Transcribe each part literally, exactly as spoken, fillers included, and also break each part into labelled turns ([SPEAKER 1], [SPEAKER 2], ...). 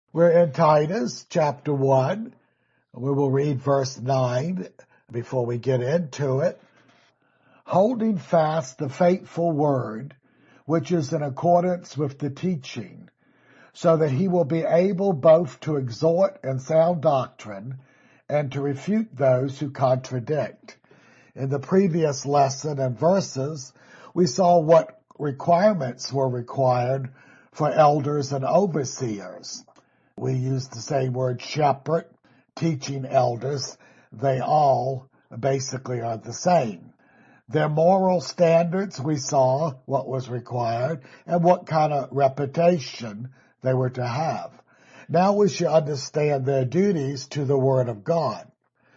[SPEAKER 1] We're in Titus chapter one. We will read verse nine before we get into it. Holding fast the faithful word, which is in accordance with the teaching, so that he will be able both to exhort in sound doctrine and to refute those who contradict. In the previous lesson and verses, we saw what requirements were required for elders and overseers. We used the same word shepherd, teaching elders. They all basically are the same. Their moral standards, we saw what was required and what kind of reputation they were to have. Now we should understand their duties to the Word of God.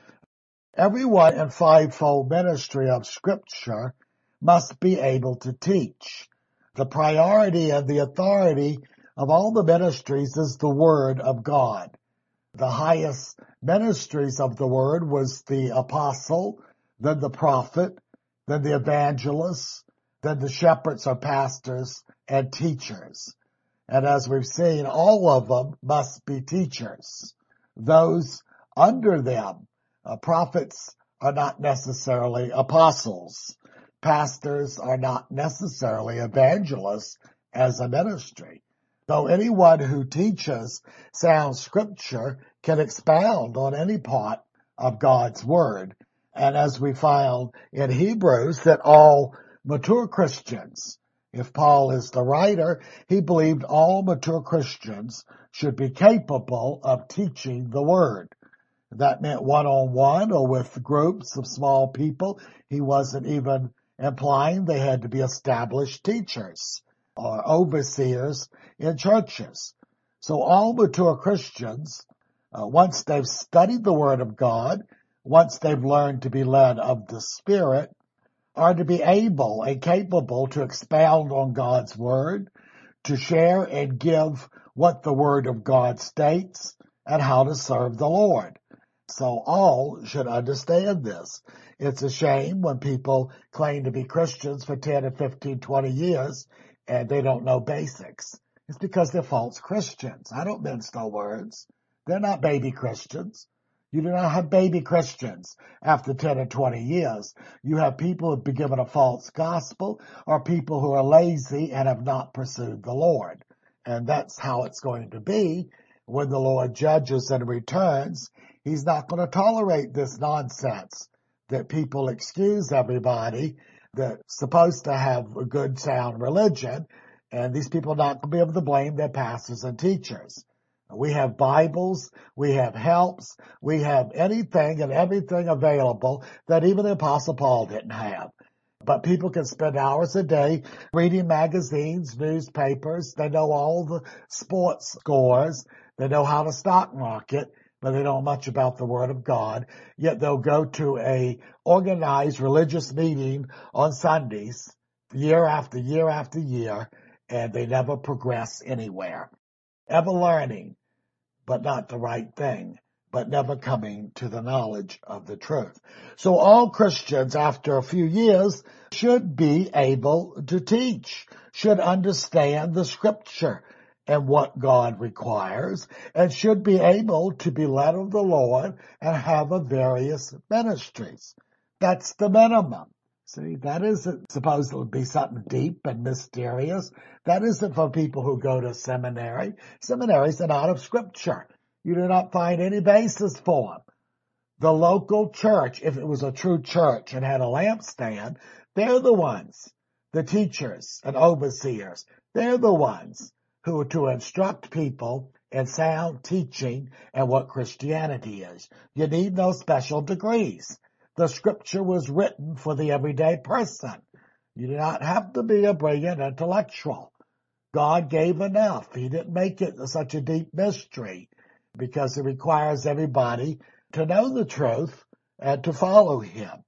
[SPEAKER 1] Everyone in fivefold ministry of Scripture must be able to teach. The priority and the authority of all the ministries is the Word of God. The highest ministries of the Word was the apostle, then the prophet, then the evangelist, then the shepherds or pastors and teachers. And as we've seen, all of them must be teachers. Those under them, uh, prophets are not necessarily apostles. Pastors are not necessarily evangelists as a ministry. Though anyone who teaches sound scripture can expound on any part of God's word. And as we found in Hebrews, that all mature Christians, if Paul is the writer, he believed all mature Christians should be capable of teaching the word. That meant one-on-one or with groups of small people. He wasn't even implying they had to be established teachers or overseers in churches. So all mature Christians, uh, once they've studied the Word of God, once they've learned to be led of the Spirit, are to be able and capable to expound on God's Word, to share and give what the Word of God states, and how to serve the Lord. So all should understand this. It's a shame when people claim to be Christians for ten or fifteen, twenty years and they don't know basics. It's because they're false Christians. I don't mince no words. They're not baby Christians. You do not have baby Christians after ten or twenty years. You have people who have been given a false gospel or people who are lazy and have not pursued the Lord. And that's how it's going to be when the Lord judges and returns. He's not going to tolerate this nonsense that people excuse everybody that's supposed to have a good, sound religion, and these people are not going to be able to blame their pastors and teachers. We have Bibles, we have helps, we have anything and everything available that even the Apostle Paul didn't have. But people can spend hours a day reading magazines, newspapers. They know all the sports scores. They know how to stock market, but they don't know much about the Word of God. Yet they'll go to a organized religious meeting on Sundays, year after year after year, and they never progress anywhere. Ever learning, but not the right thing, but never coming to the knowledge of the truth. So all Christians, after a few years, should be able to teach, should understand the Scripture and what God requires, and should be able to be led of the Lord and have a various ministries. That's the minimum. See, that isn't supposed to be something deep and mysterious. That isn't for people who go to seminary. Seminaries are not of Scripture. You do not find any basis for them. The local church, if it was a true church and had a lampstand, they're the ones, the teachers and overseers. They're the ones who are to instruct people in sound teaching and what Christianity is. You need no special degrees. The Scripture was written for the everyday person. You do not have to be a brilliant intellectual. God gave enough. He didn't make it such a deep mystery because it requires everybody to know the truth and to follow Him.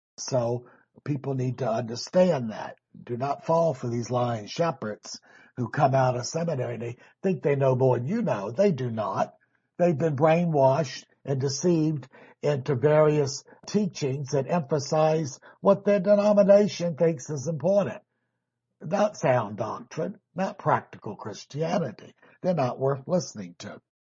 [SPEAKER 1] So people need to understand that. Do not fall for these lying shepherds who come out of seminary. They think they know more than you know. They do not. They've been brainwashed and deceived into various teachings that emphasize what their denomination thinks is important. Not sound doctrine, not practical Christianity. They're not worth listening to.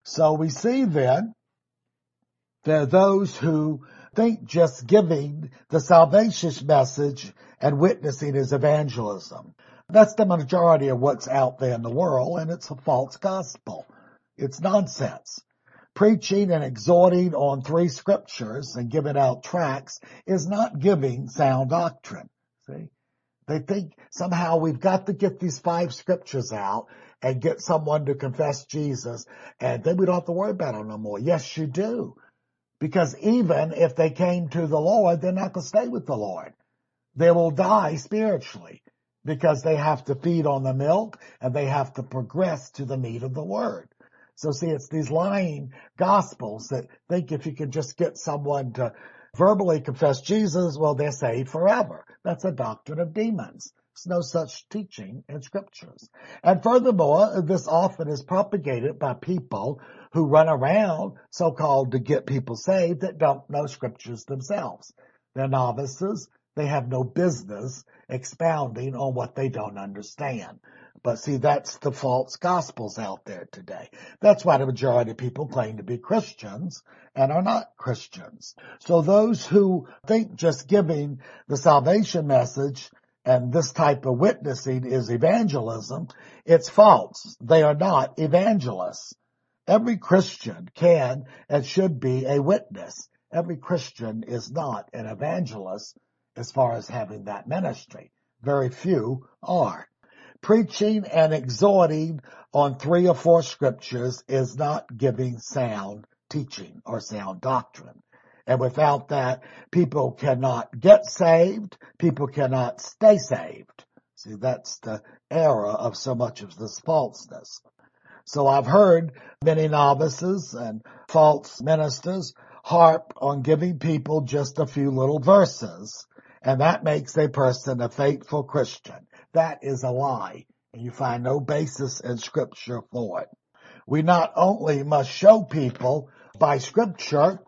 [SPEAKER 1] So we see then there are those who think just giving the salvation message and witnessing is evangelism. That's the majority of what's out there in the world, and it's a false gospel. It's nonsense. Preaching and exhorting on three scriptures and giving out tracts is not giving sound doctrine. See? They think somehow we've got to get these five scriptures out and get someone to confess Jesus, and then we don't have to worry about it no more. Yes, you do. Because even if they came to the Lord, they're not going to stay with the Lord. They will die spiritually because they have to feed on the milk and they have to progress to the meat of the word. So see, it's these lying gospels that think if you can just get someone to verbally confess Jesus, well, they're saved forever. That's a doctrine of demons. There's no such teaching in scriptures. And furthermore, this often is propagated by people who run around so-called to get people saved that don't know scriptures themselves. They're novices. They have no business expounding on what they don't understand. But see, that's the false gospels out there today. That's why the majority of people claim to be Christians and are not Christians. So those who think just giving the salvation message and this type of witnessing is evangelism, it's false. They are not evangelists. Every Christian can and should be a witness. Every Christian is not an evangelist as far as having that ministry. Very few are. Preaching and exhorting on three or four scriptures is not giving sound teaching or sound doctrine. And without that, people cannot get saved. People cannot stay saved. See, that's the error of so much of this falseness. So I've heard many novices and false ministers harp on giving people just a few little verses, and that makes a person a faithful Christian. That is a lie, and you find no basis in Scripture for it. We not only must show people by Scripture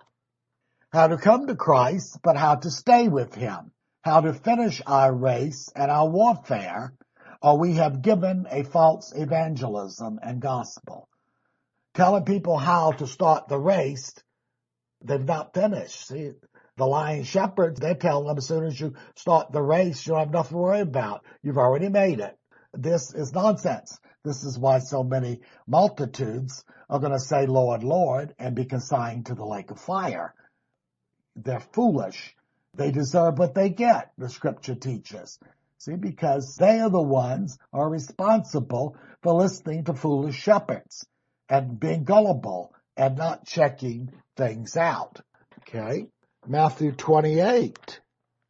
[SPEAKER 1] how to come to Christ, but how to stay with Him, how to finish our race and our warfare, or we have given a false evangelism and gospel. Telling people how to start the race, they've not finished. See, the lying shepherds, they're telling them as soon as you start the race, you don't have nothing to worry about. You've already made it. This is nonsense. This is why so many multitudes are going to say, Lord, Lord, and be consigned to the lake of fire. They're foolish. They deserve what they get, the Scripture teaches. See, because they are the ones who are responsible for listening to foolish shepherds and being gullible and not checking things out. Okay? Matthew twenty-eight.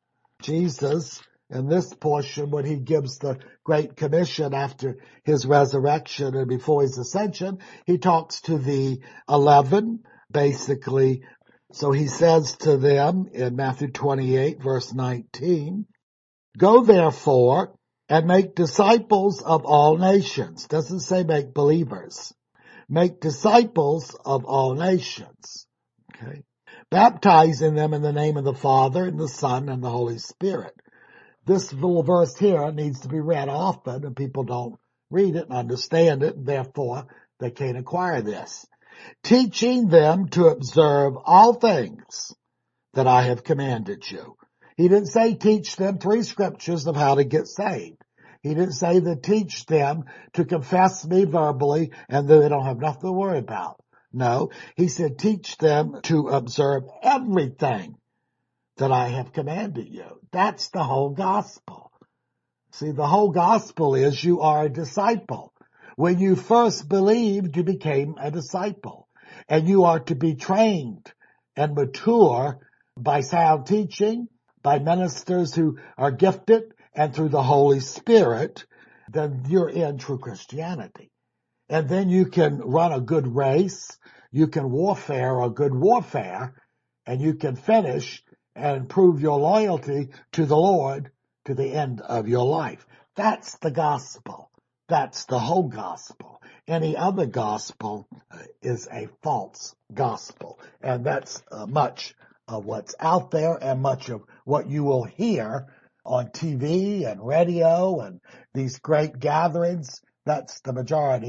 [SPEAKER 1] Jesus, in this portion, when he gives the Great Commission after his resurrection and before his ascension, he talks to the eleven, basically. So he says to them in Matthew twenty-eight, verse nineteen, "Go therefore and make disciples of all nations." Doesn't say make believers. Make disciples of all nations. Okay. Baptizing them in the name of the Father and the Son and the Holy Spirit. This little verse here needs to be read often, and people don't read it and understand it, and therefore they can't acquire this. Teaching them to observe all things that I have commanded you. He didn't say teach them three scriptures of how to get saved. He didn't say to teach them to confess me verbally and then they don't have nothing to worry about. No, he said teach them to observe everything that I have commanded you. That's the whole gospel. See, the whole gospel is you are a disciple. When you first believed, you became a disciple. And you are to be trained and mature by sound teaching, by ministers who are gifted, and through the Holy Spirit. Then you're in true Christianity. And then you can run a good race, you can warfare a good warfare, and you can finish and prove your loyalty to the Lord to the end of your life. That's the gospel. That's the whole gospel. Any other gospel is a false gospel. And that's uh, much of what's out there and much of what you will hear on T V and radio and these great gatherings. That's the majority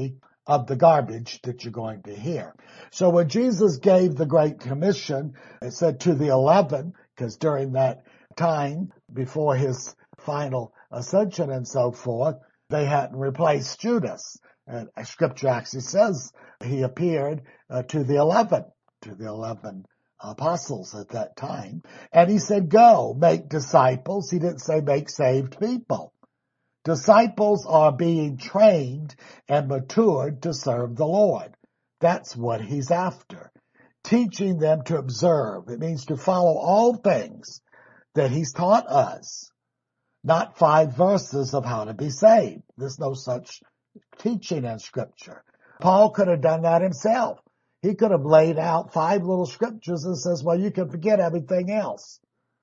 [SPEAKER 1] of the garbage that you're going to hear. So when Jesus gave the Great Commission, it said to the eleven, because during that time, before his final ascension and so forth, they hadn't replaced Judas. And Scripture actually says he appeared uh, to the eleven, to the eleven apostles at that time. And he said, go, make disciples. He didn't say make saved people. Disciples are being trained and matured to serve the Lord. That's what he's after. Teaching them to observe. It means to follow all things that he's taught us. Not five verses of how to be saved. There's no such teaching in Scripture. Paul could have done that himself. He could have laid out five little scriptures and says, well, you can forget everything else.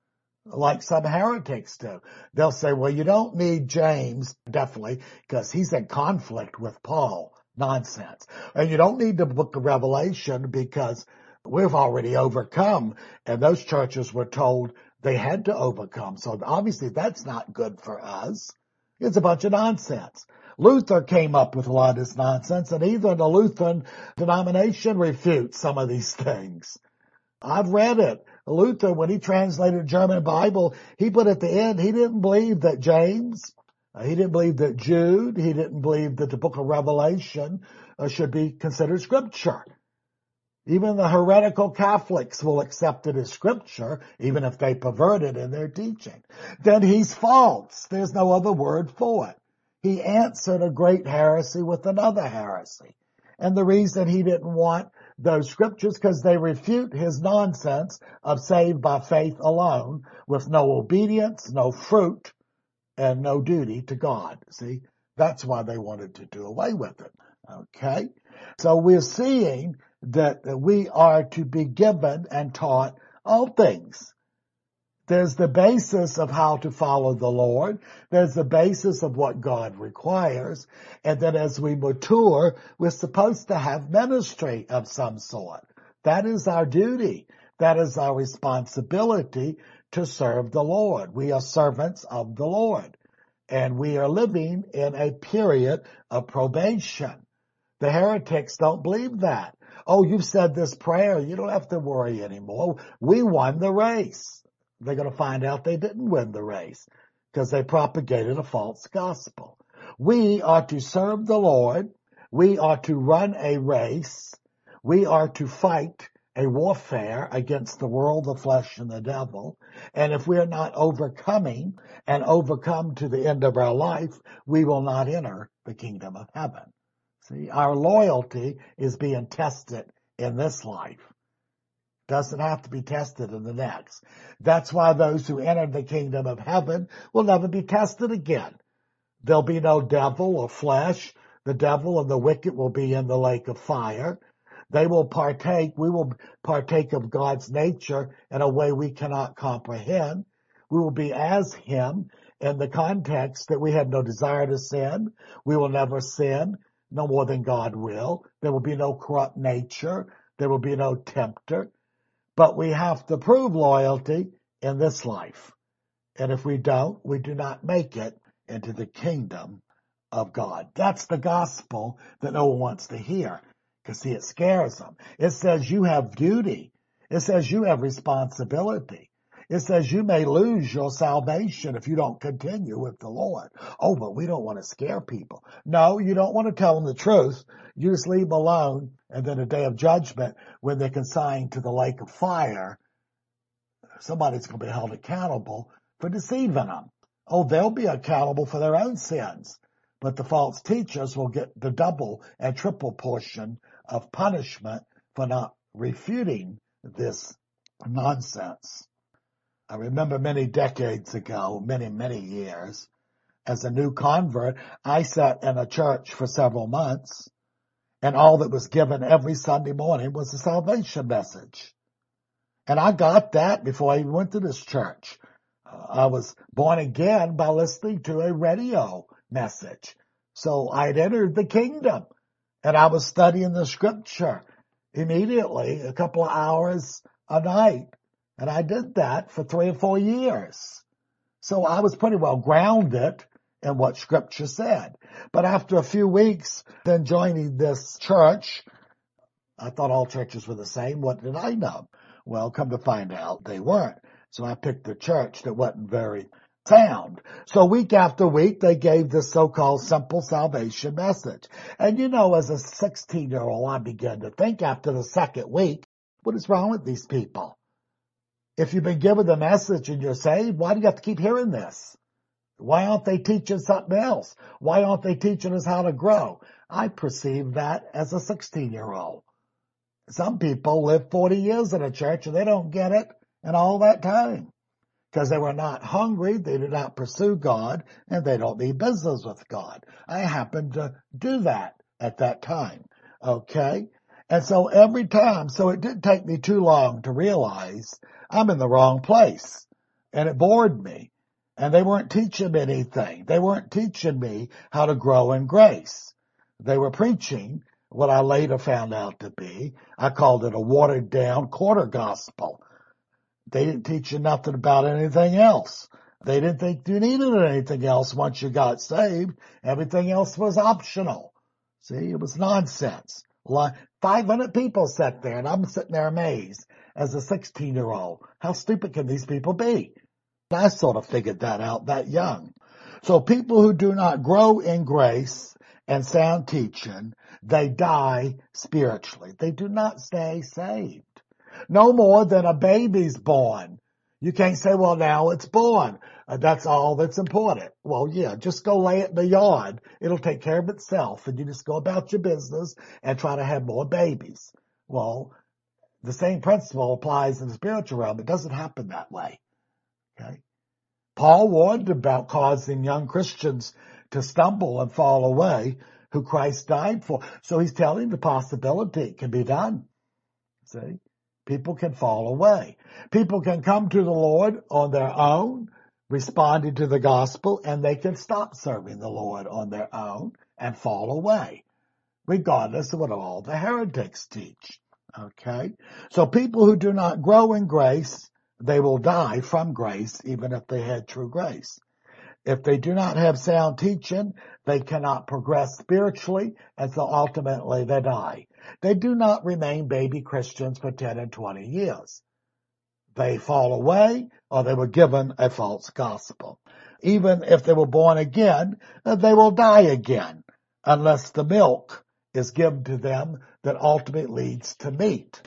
[SPEAKER 1] Like some heretics do. They'll say, well, you don't need James, definitely, because he's in conflict with Paul. Nonsense. And you don't need the book of Revelation because we've already overcome. And those churches were told they had to overcome. So obviously that's not good for us. It's a bunch of nonsense. Luther came up with a lot of this nonsense, and even the Lutheran denomination refutes some of these things. I've read it. Luther, when he translated the German Bible, he put at the end, he didn't believe that James, uh, he didn't believe that Jude, he didn't believe that the book of Revelation uh, should be considered Scripture. Even the heretical Catholics will accept it as Scripture, even if they pervert it in their teaching. Then he's false. There's no other word for it. He answered a great heresy with another heresy. And the reason he didn't want those scriptures, because they refute his nonsense of saved by faith alone, with no obedience, no fruit, and no duty to God. See, that's why they wanted to do away with it. Okay? So we're seeing that we are to be given and taught all things. There's the basis of how to follow the Lord. There's the basis of what God requires. And then as we mature, we're supposed to have ministry of some sort. That is our duty. That is our responsibility to serve the Lord. We are servants of the Lord. And we are living in a period of probation. The heretics don't believe that. Oh, you've said this prayer. You don't have to worry anymore. We won the race. They're going to find out they didn't win the race because they propagated a false gospel. We are to serve the Lord. We are to run a race. We are to fight a warfare against the world, the flesh, and the devil. And if we are not overcoming and overcome to the end of our life, we will not enter the kingdom of heaven. See, our loyalty is being tested in this life. Doesn't have to be tested in the next. That's why those who enter the kingdom of heaven will never be tested again. There'll be no devil or flesh. The devil and the wicked will be in the lake of fire. They will partake, we will partake of God's nature in a way we cannot comprehend. We will be as him in the context that we have no desire to sin. We will never sin, no more than God will. There will be no corrupt nature. There will be no tempter. But we have to prove loyalty in this life. And if we don't, we do not make it into the kingdom of God. That's the gospel that no one wants to hear. Because, see, it scares them. It says you have duty. It says you have responsibility. It says you may lose your salvation if you don't continue with the Lord. Oh, but we don't want to scare people. No, you don't want to tell them the truth. You just leave them alone, and then a day of judgment, when they're consigned to the lake of fire, somebody's going to be held accountable for deceiving them. Oh, they'll be accountable for their own sins, but the false teachers will get the double and triple portion of punishment for not refuting this nonsense. I remember many decades ago, many, many years, as a new convert, I sat in a church for several months, and all that was given every Sunday morning was a salvation message. And I got that before I even went to this church. Uh, I was born again by listening to a radio message. So I'd entered the kingdom, and I was studying the scripture immediately, a couple of hours a night. And I did that for three or four years. So I was pretty well grounded in what Scripture said. But after a few weeks, then joining this church, I thought all churches were the same. What did I know? Well, come to find out, they weren't. So I picked a church that wasn't very sound. So week after week, they gave this so-called simple salvation message. And you know, as a sixteen-year-old, I began to think after the second week, what is wrong with these people? If you've been given the message and you're saved, why do you have to keep hearing this? Why aren't they teaching something else? Why aren't they teaching us how to grow? I perceived that as a sixteen-year-old. Some people live forty years in a church and they don't get it in all that time because they were not hungry, they did not pursue God, and they don't need business with God. I happened to do that at that time, okay? And so every time, so it didn't take me too long to realize I'm in the wrong place, and it bored me. And they weren't teaching me anything. They weren't teaching me how to grow in grace. They were preaching what I later found out to be, I called it a watered down quarter gospel. They didn't teach you nothing about anything else. They didn't think you needed anything else once you got saved. Everything else was optional. See, it was nonsense. five hundred people sat there, and I'm sitting there amazed as a sixteen-year-old. How stupid can these people be? I sort of figured that out that young. So people who do not grow in grace and sound teaching, they die spiritually. They do not stay saved. No more than a baby's born. You can't say, well, now it's born. Uh, that's all that's important. Well, yeah, just go lay it in the yard. It'll take care of itself, and you just go about your business and try to have more babies. Well, the same principle applies in the spiritual realm. It doesn't happen that way. Okay? Paul warned about causing young Christians to stumble and fall away who Christ died for. So he's telling the possibility it can be done. See? People can fall away. People can come to the Lord on their own, responding to the gospel, and they can stop serving the Lord on their own and fall away, regardless of what all the heretics teach. Okay? So people who do not grow in grace, they will die from grace, even if they had true grace. If they do not have sound teaching, they cannot progress spiritually, and so ultimately they die. They do not remain baby Christians for ten and twenty years. They fall away, or they were given a false gospel. Even if they were born again, they will die again, unless the milk is given to them that ultimately leads to meat.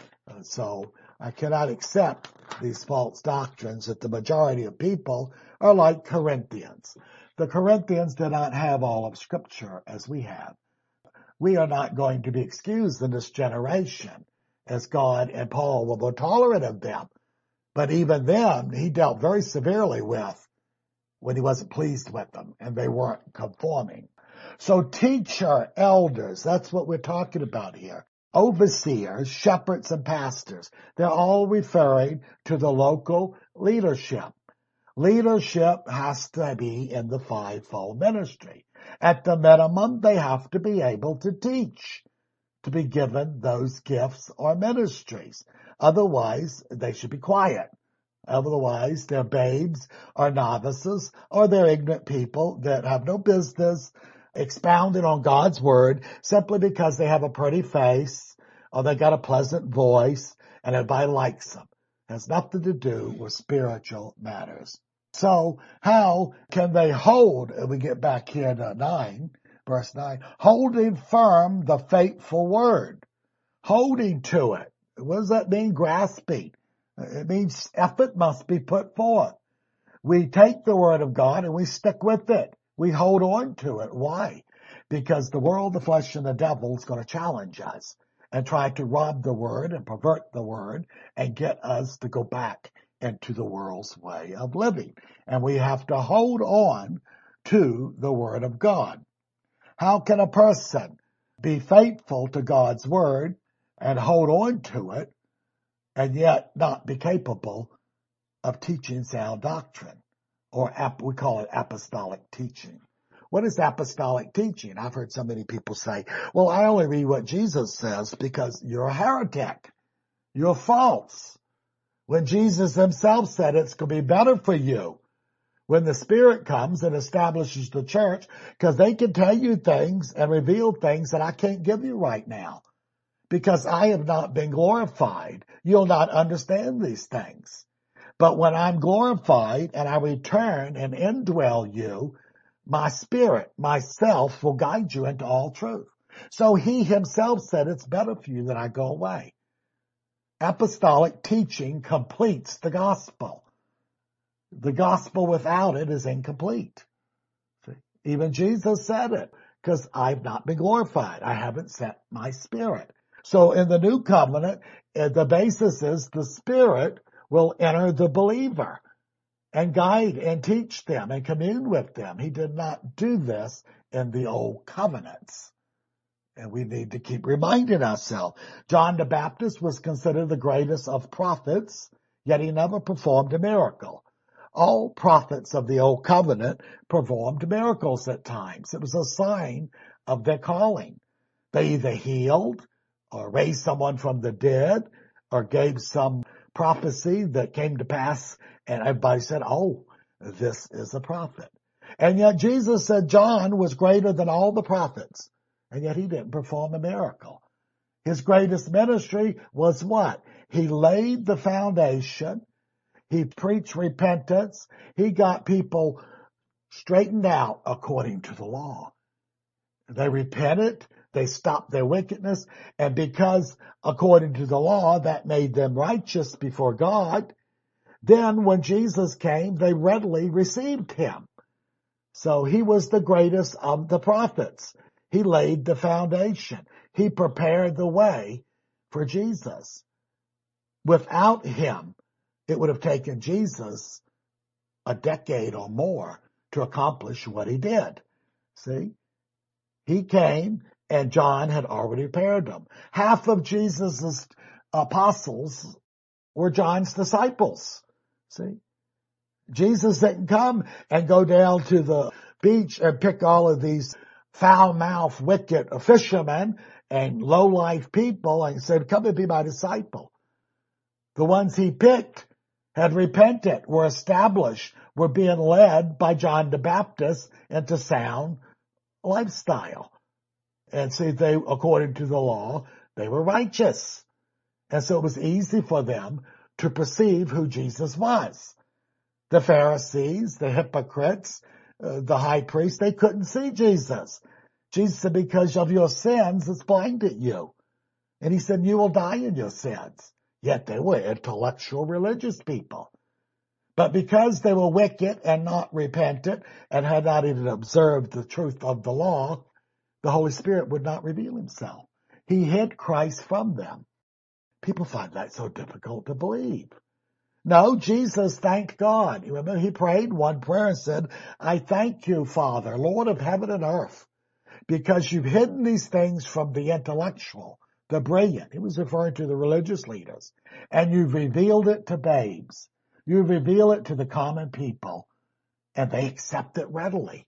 [SPEAKER 1] So I cannot accept these false doctrines that the majority of people are like Corinthians. The Corinthians did not have all of Scripture as we have. We are not going to be excused in this generation, as God and Paul were more tolerant of them. But even then, he dealt very severely with when he wasn't pleased with them and they weren't conforming. So teacher, elders, that's what we're talking about here. Overseers, shepherds, and pastors, they're all referring to the local leadership. Leadership has to be in the fivefold ministry. At the minimum, they have to be able to teach, to be given those gifts or ministries. Otherwise, they should be quiet. Otherwise, they're babes or novices, or they're ignorant people that have no business expounding on God's word simply because they have a pretty face or they got a pleasant voice and everybody likes them. It has nothing to do with spiritual matters. So how can they hold, and we get back here to nine, verse nine, holding firm the faithful word, holding to it. What does that mean? Grasping. It means effort must be put forth. We take the word of God and we stick with it. We hold on to it. Why? Because the world, the flesh, and the devil is going to challenge us and try to rob the word and pervert the word and get us to go back into the world's way of living. And we have to hold on to the word of God. How can a person be faithful to God's word and hold on to it and yet not be capable of teaching sound doctrine? Or we call it apostolic teaching. What is apostolic teaching? I've heard so many people say, well, I only read what Jesus says because you're a heretic. You're false. When Jesus himself said it's going to be better for you When the Spirit comes and establishes the church, because they can tell you things and reveal things that I can't give you right now, because I have not been glorified. You'll not understand these things. But when I'm glorified and I return and indwell you, my Spirit, myself, will guide you into all truth. So he himself said, it's better for you that I go away. Apostolic teaching completes the gospel. The gospel without it is incomplete. See? Even Jesus said it, because I've not been glorified. I haven't sent my Spirit. So in the new covenant, the basis is the Spirit will enter the believer and guide and teach them and commune with them. He did not do this in the old covenants. And we need to keep reminding ourselves. John the Baptist was considered the greatest of prophets, yet he never performed a miracle. All prophets of the old covenant performed miracles at times. It was a sign of their calling. They either healed or raised someone from the dead or gave some prophecy that came to pass, and everybody said, oh, this is a prophet. And yet Jesus said John was greater than all the prophets, and yet he didn't perform a miracle. His greatest ministry was what? He laid the foundation. He preached repentance. He got people straightened out according to the law. They repented. They stopped their wickedness. And because, according to the law, that made them righteous before God, then when Jesus came, they readily received him. So he was the greatest of the prophets. He laid the foundation. He prepared the way for Jesus. Without him, it would have taken Jesus a decade or more to accomplish what he did. See? He came, and John had already prepared them. Half of Jesus' apostles were John's disciples. See? Jesus didn't come and go down to the beach and pick all of these foul-mouthed, wicked fishermen and low-life people and said, come and be my disciple. The ones he picked had repented, were established, were being led by John the Baptist into sound lifestyle. And see, they, according to the law, they were righteous. And so it was easy for them to perceive who Jesus was. The Pharisees, the hypocrites, uh, the high priest, they couldn't see Jesus. Jesus said, because of your sins, it's blinded you. And he said, you will die in your sins. Yet they were intellectual religious people. But because they were wicked and not repentant and had not even observed the truth of the law, the Holy Spirit would not reveal himself. He hid Christ from them. People find that so difficult to believe. No, Jesus thanked God. You remember, he prayed one prayer and said, I thank you, Father, Lord of heaven and earth, because you've hidden these things from the intellectual, the brilliant. He was referring to the religious leaders. And you've revealed it to babes. You reveal it to the common people, and they accept it readily.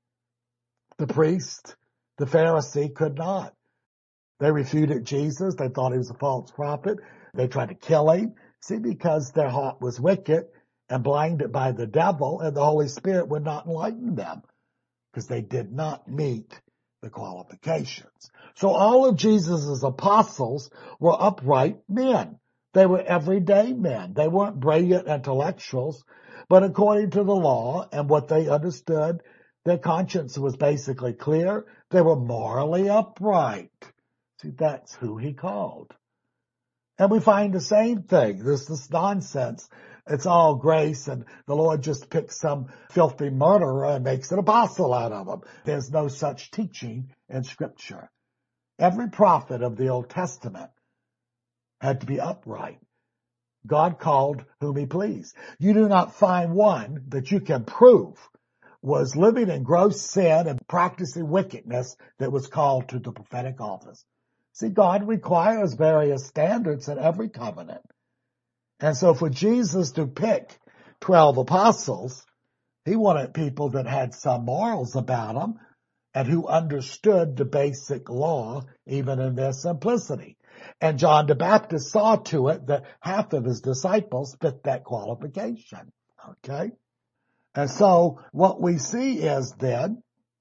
[SPEAKER 1] The priest, the Pharisee could not. They refuted Jesus. They thought he was a false prophet. They tried to kill him. See, because their heart was wicked and blinded by the devil, and the Holy Spirit would not enlighten them because they did not meet the qualifications. So all of Jesus' apostles were upright men. They were everyday men. They weren't brilliant intellectuals, but according to the law and what they understood, their conscience was basically clear. They were morally upright. See, that's who he called. And we find the same thing. This this nonsense. It's all grace, and the Lord just picks some filthy murderer and makes an apostle out of him. There's no such teaching in Scripture. Every prophet of the Old Testament had to be upright. God called whom he pleased. You do not find one that you can prove was living in gross sin and practicing wickedness that was called to the prophetic office. See, God requires various standards in every covenant. And so for Jesus to pick twelve apostles, he wanted people that had some morals about them and who understood the basic law, even in their simplicity. And John the Baptist saw to it that half of his disciples fit that qualification. Okay? And so what we see is then,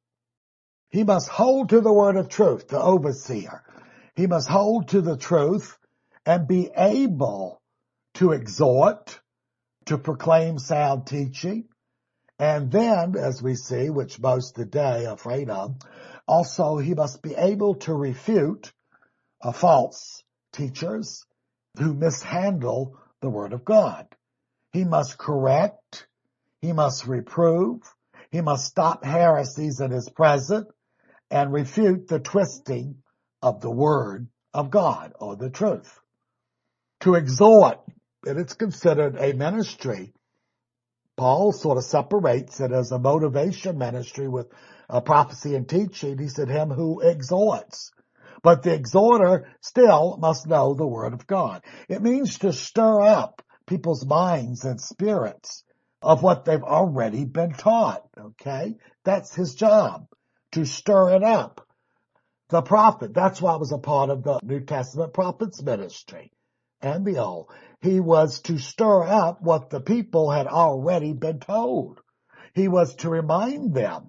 [SPEAKER 1] he must hold to the word of truth, the overseer. He must hold to the truth and be able to exhort, to proclaim sound teaching. And then, as we see, which most today are afraid of, also he must be able to refute uh, false teachers who mishandle the word of God. He must correct. He must reprove. He must stop heresies in his presence and refute the twisting of the word of God or the truth. To exhort, and it's considered a ministry. Paul sort of separates it as a motivation ministry with uh, prophecy and teaching. He said, him who exhorts. But the exhorter still must know the word of God. It means to stir up people's minds and spirits of what they've already been taught. Okay? That's his job, to stir it up. The prophet, that's why I was a part of the New Testament prophet's ministry and the Old. He was to stir up what the people had already been told. He was to remind them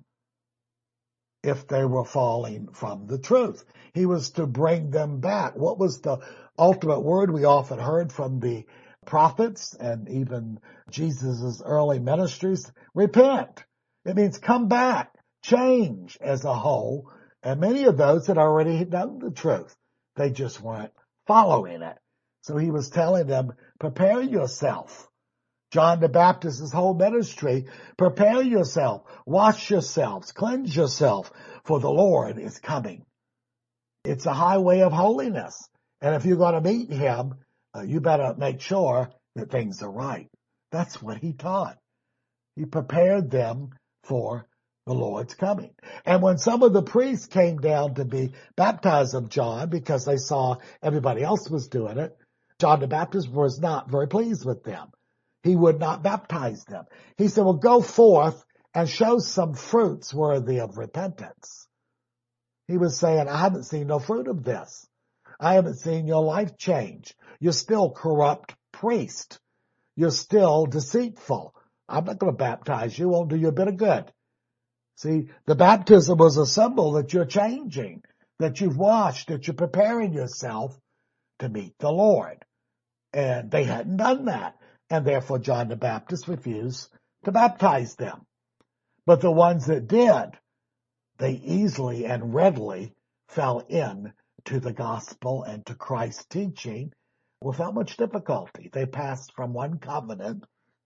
[SPEAKER 1] if they were falling from the truth. He was to bring them back. What was the ultimate word we often heard from the prophets and even Jesus' early ministries? Repent. It means come back, change as a whole. And many of those had already known the truth. They just weren't following it. So he was telling them, prepare yourself. John the Baptist's whole ministry, prepare yourself, wash yourselves, cleanse yourself, for the Lord is coming. It's a highway of holiness. And if you're going to meet him, uh, you better make sure that things are right. That's what he taught. He prepared them for the Lord's coming. And when some of the priests came down to be baptized of John because they saw everybody else was doing it, John the Baptist was not very pleased with them. He would not baptize them. He said, well, go forth and show some fruits worthy of repentance. He was saying, I haven't seen no fruit of this. I haven't seen your life change. You're still corrupt priest. You're still deceitful. I'm not going to baptize you. Won't do you a bit of good. See, the baptism was a symbol that you're changing, that you've washed, that you're preparing yourself to meet the Lord. And they hadn't done that. And therefore John the Baptist refused to baptize them. But the ones that did, they easily and readily fell in to the gospel and to Christ's teaching without much difficulty. They passed from one covenant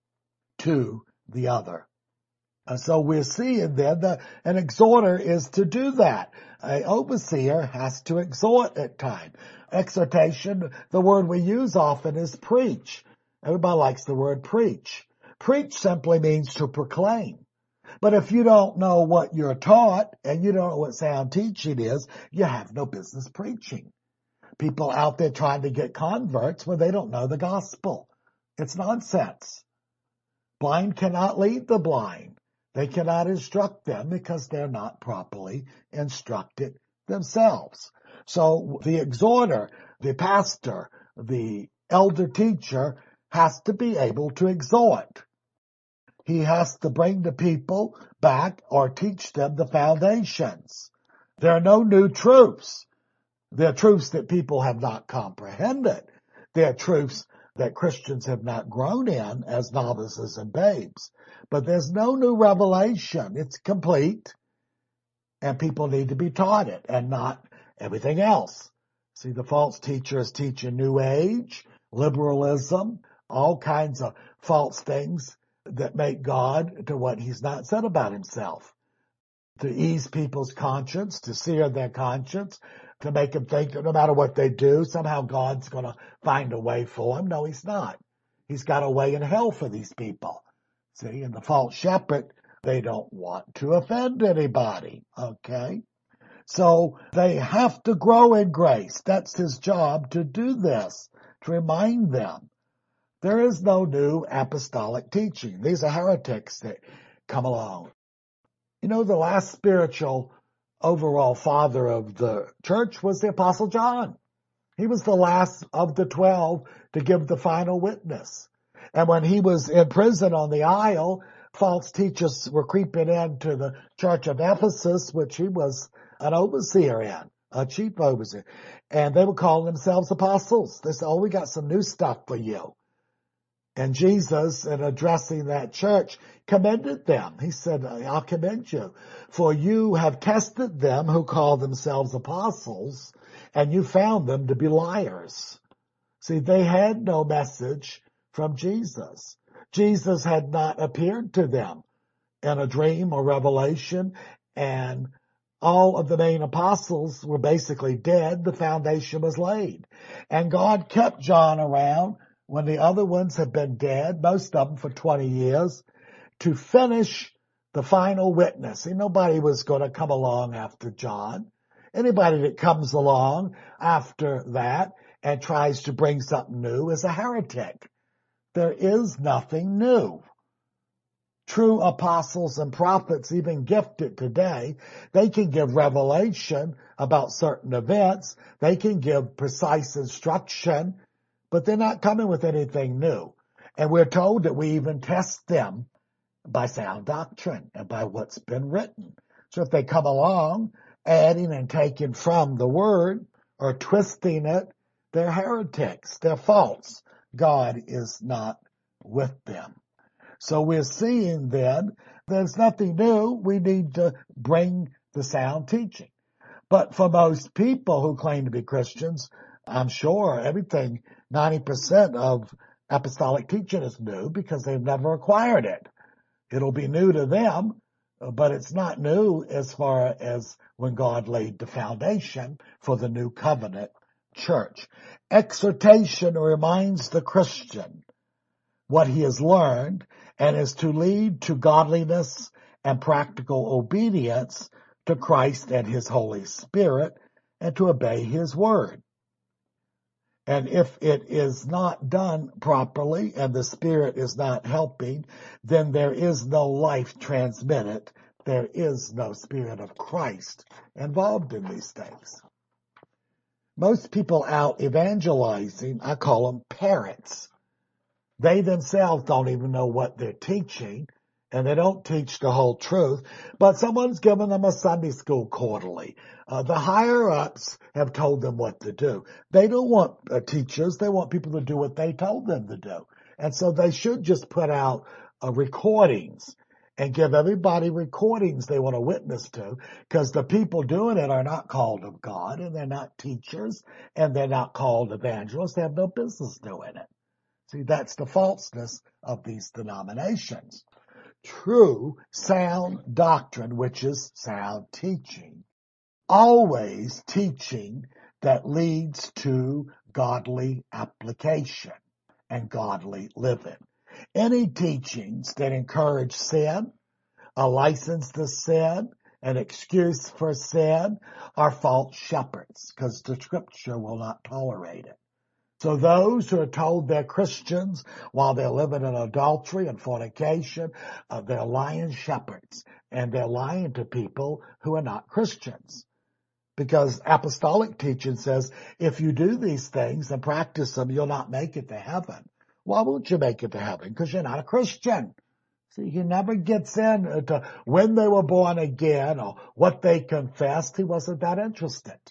[SPEAKER 1] to the other. And so we're seeing then that an exhorter is to do that. An overseer has to exhort at times. Exhortation, the word we use often is preach. Everybody likes the word preach. Preach simply means to proclaim. But if you don't know what you're taught and you don't know what sound teaching is, you have no business preaching. People out there trying to get converts when they don't know the gospel. It's nonsense. Blind cannot lead the blind. They cannot instruct them because they're not properly instructed themselves. So the exhorter, the pastor, the elder teacher has to be able to exhort. He has to bring the people back or teach them the foundations. There are no new truths. There are truths that people have not comprehended. There are truths that Christians have not grown in as novices and babes. But there's no new revelation. It's complete. And people need to be taught it and not everything else. See, the false teachers teach a new age, liberalism, all kinds of false things that make God to what he's not said about himself. To ease people's conscience, to sear their conscience, to make them think that no matter what they do, somehow God's going to find a way for them. No, he's not. He's got a way in hell for these people. See, and the false shepherd, they don't want to offend anybody, okay? So they have to grow in grace. That's his job to do this, to remind them. There is no new apostolic teaching. These are heretics that come along. You know, the last spiritual overall father of the church was the Apostle John. He was the last of the twelve to give the final witness. And when he was in prison on the isle, false teachers were creeping into the church of Ephesus, which he was an overseer in, a chief overseer. And they were calling themselves apostles. They said, oh, we got some new stuff for you. And Jesus, in addressing that church, commended them. He said, I'll commend you, for you have tested them who call themselves apostles, and you found them to be liars. See, they had no message from Jesus. Jesus had not appeared to them in a dream or revelation, and all of the main apostles were basically dead. The foundation was laid. And God kept John around when the other ones had been dead, most of them for twenty years, to finish the final witness. See, nobody was going to come along after John. Anybody that comes along after that and tries to bring something new is a heretic. There is nothing new. True apostles and prophets, even gifted today, they can give revelation about certain events. They can give precise instruction, but they're not coming with anything new. And we're told that we even test them by sound doctrine and by what's been written. So if they come along adding and taking from the word or twisting it, they're heretics. They're false. God is not with them. So we're seeing then there's nothing new. We need to bring the sound teaching. But for most people who claim to be Christians, I'm sure everything, ninety percent of apostolic teaching is new because they've never acquired it. It'll be new to them, but it's not new as far as when God laid the foundation for the new covenant church. Exhortation reminds the Christian what he has learned and is to lead to godliness and practical obedience to Christ and his Holy Spirit and to obey his word. And if it is not done properly and the Spirit is not helping, then there is no life transmitted. There is no Spirit of Christ involved in these things. Most people out evangelizing, I call them parrots. They themselves don't even know what they're teaching, and they don't teach the whole truth, but someone's given them a Sunday school quarterly. Uh, the higher-ups have told them what to do. They don't want uh, teachers. They want people to do what they told them to do. And so they should just put out uh, recordings and give everybody recordings they want to witness to, because the people doing it are not called of God, and they're not teachers, and they're not called evangelists. They have no business doing it. See, that's the falseness of these denominations. True sound doctrine, which is sound teaching, always teaching that leads to godly application and godly living. Any teachings that encourage sin, a license to sin, an excuse for sin, are false shepherds, because the scripture will not tolerate it. So those who are told they're Christians while they're living in adultery and fornication, uh, they're lying shepherds, and they're lying to people who are not Christians. Because apostolic teaching says, if you do these things and practice them, you'll not make it to heaven. Why won't you make it to heaven? Because you're not a Christian. See, he never gets into when they were born again or what they confessed. He wasn't that interested.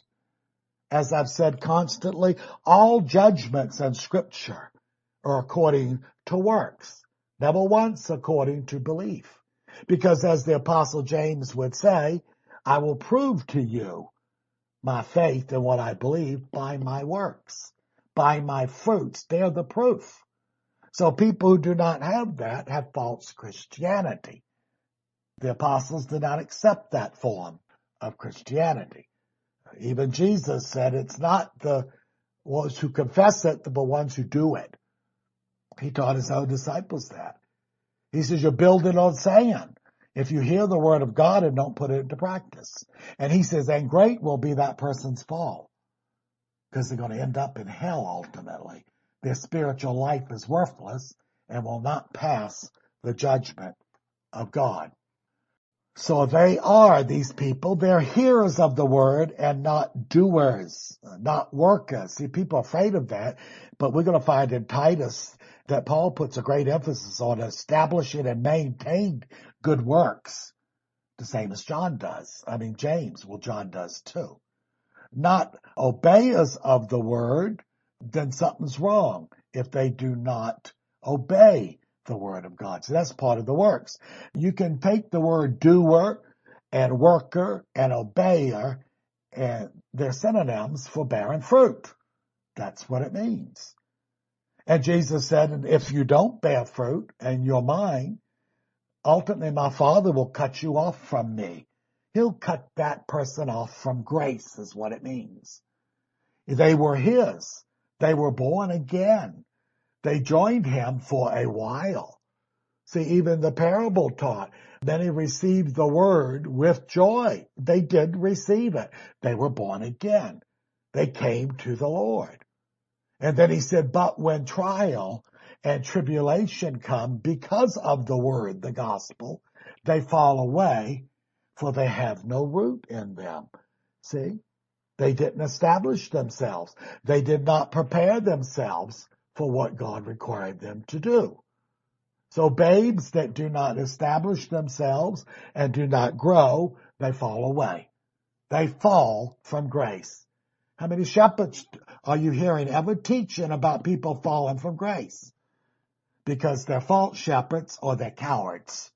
[SPEAKER 1] As I've said constantly, all judgments in Scripture are according to works, never once according to belief. Because as the Apostle James would say, I will prove to you my faith and what I believe by my works, by my fruits. They're the proof. So people who do not have that have false Christianity. The apostles did not accept that form of Christianity. Even Jesus said it's not the ones who confess it, but the ones who do it. He taught his own disciples that. He says you're building on sand if you hear the word of God and don't put it into practice. And he says, and great will be that person's fall, because they're going to end up in hell ultimately. Their spiritual life is worthless and will not pass the judgment of God. So they are, these people, they're hearers of the word and not doers, not workers. See, people are afraid of that, but we're going to find in Titus that Paul puts a great emphasis on establishing and maintaining good works, the same as John does. I mean, James, well, John does too. Not obeyers of the word, then something's wrong if they do not obey the word of God. So that's part of the works. You can take the word doer and worker and obeyer, and they're synonyms for bearing fruit. That's what it means. And Jesus said, if you don't bear fruit and you're mine, ultimately my Father will cut you off from me. He'll cut that person off from grace, is what it means. They were his. They were born again. They joined him for a while. See, even the parable taught, many received the word with joy. They did receive it. They were born again. They came to the Lord. And then he said, but when trial and tribulation come because of the word, the gospel, they fall away, for they have no root in them. See? They didn't establish themselves. They did not prepare themselves for what God required them to do. So babes that do not establish themselves and do not grow, they fall away. They fall from grace. How many shepherds are you hearing ever teaching about people falling from grace? Because they're false shepherds or they're cowards.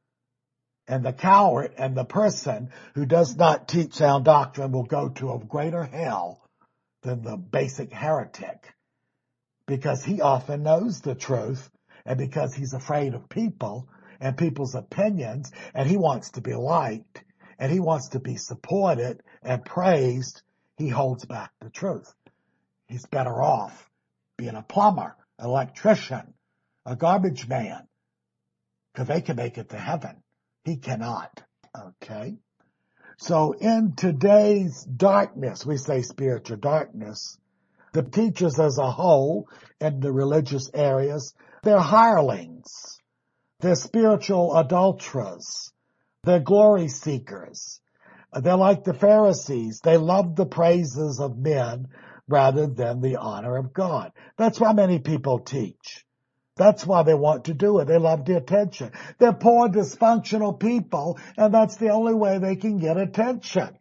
[SPEAKER 1] And the coward and the person who does not teach sound doctrine will go to a greater hell than the basic heretic, because he often knows the truth and because he's afraid of people and people's opinions, and he wants to be liked and he wants to be supported and praised. He holds back the truth. He's better off being a plumber, electrician, a garbage man, because they can make it to heaven. He cannot. Okay. So in today's darkness, we say spiritual darkness, the teachers as a whole in the religious areas, they're hirelings. They're spiritual adulterers. They're glory seekers. They're like the Pharisees. They love the praises of men rather than the honor of God. That's why many people teach. That's why they want to do it. They love the attention. They're poor, dysfunctional people, and that's the only way they can get attention.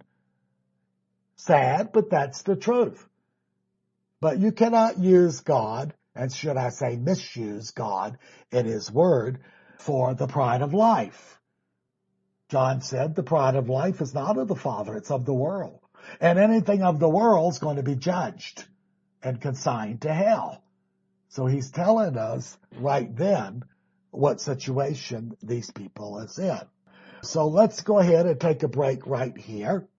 [SPEAKER 1] Sad, but that's the truth. But you cannot use God, and should I say misuse God in his word, for the pride of life. John said the pride of life is not of the Father, it's of the world. And anything of the world is going to be judged and consigned to hell. So he's telling us right then what situation these people is in. So let's go ahead and take a break right here.